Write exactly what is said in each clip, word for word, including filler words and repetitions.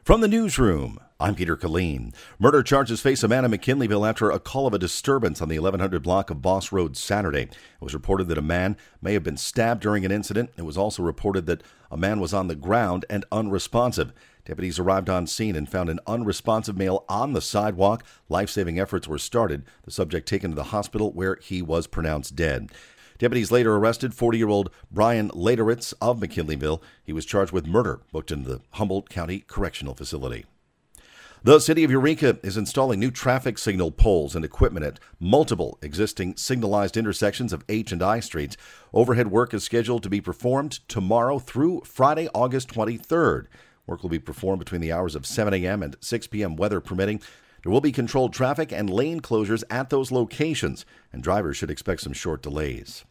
From the newsroom, I'm Peter Killeen. Murder charges face a man in McKinleyville after a call of a disturbance on the eleven hundred block of Boss Road Saturday. It was reported that a man may have been stabbed during an incident. It was also reported that a man was on the ground and unresponsive. Deputies arrived on scene and found an unresponsive male on the sidewalk. Life-saving efforts were started. The subject taken to the hospital where he was pronounced dead. Deputies later arrested forty-year-old Brian Lederitz of McKinleyville. He was charged with murder, booked into the Humboldt County Correctional Facility. The city of Eureka is installing new traffic signal poles and equipment at multiple existing signalized intersections of H and I streets. Overhead work is scheduled to be performed tomorrow through Friday, August twenty-third. Work will be performed between the hours of seven a.m. and six p.m., weather permitting. There will be controlled traffic and lane closures at those locations, and drivers should expect some short delays.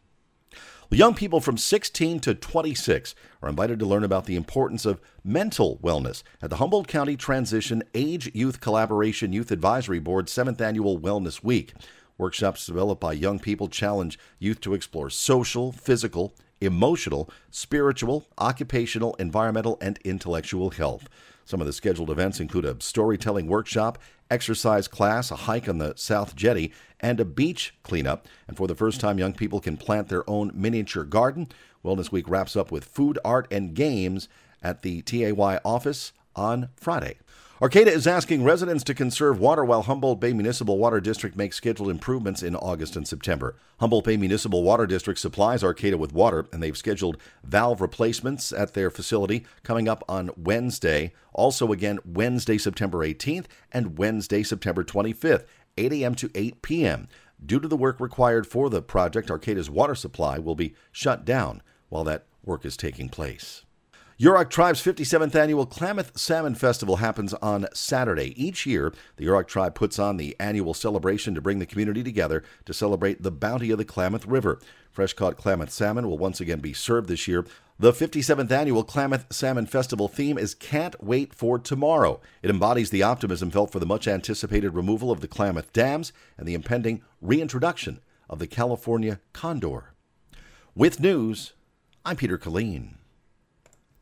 Young people from sixteen to twenty-six are invited to learn about the importance of mental wellness at the Humboldt County Transition Age Youth Collaboration Youth Advisory Board's seventh Annual Wellness Week. Workshops developed by young people challenge youth to explore social, physical, emotional, spiritual, occupational, environmental, and intellectual health. Some of the scheduled events include a storytelling workshop, exercise class, a hike on the South Jetty, and a beach cleanup. And for the first time, young people can plant their own miniature garden. Wellness Week wraps up with food, art, and games at the T A Y office on Friday. Arcata is asking residents to conserve water while Humboldt Bay Municipal Water District makes scheduled improvements in August and September. Humboldt Bay Municipal Water District supplies Arcata with water, and they've scheduled valve replacements at their facility coming up on Wednesday. Also again, Wednesday, September eighteenth and Wednesday, September twenty-fifth, eight a.m. to eight p.m. Due to the work required for the project, Arcata's water supply will be shut down while that work is taking place. Yurok Tribe's fifty-seventh Annual Klamath Salmon Festival happens on Saturday. Each year, the Yurok Tribe puts on the annual celebration to bring the community together to celebrate the bounty of the Klamath River. Fresh-caught Klamath salmon will once again be served this year. The fifty-seventh Annual Klamath Salmon Festival theme is Can't Wait for Tomorrow. It embodies the optimism felt for the much-anticipated removal of the Klamath dams and the impending reintroduction of the California condor. With news, I'm Peter Killeen.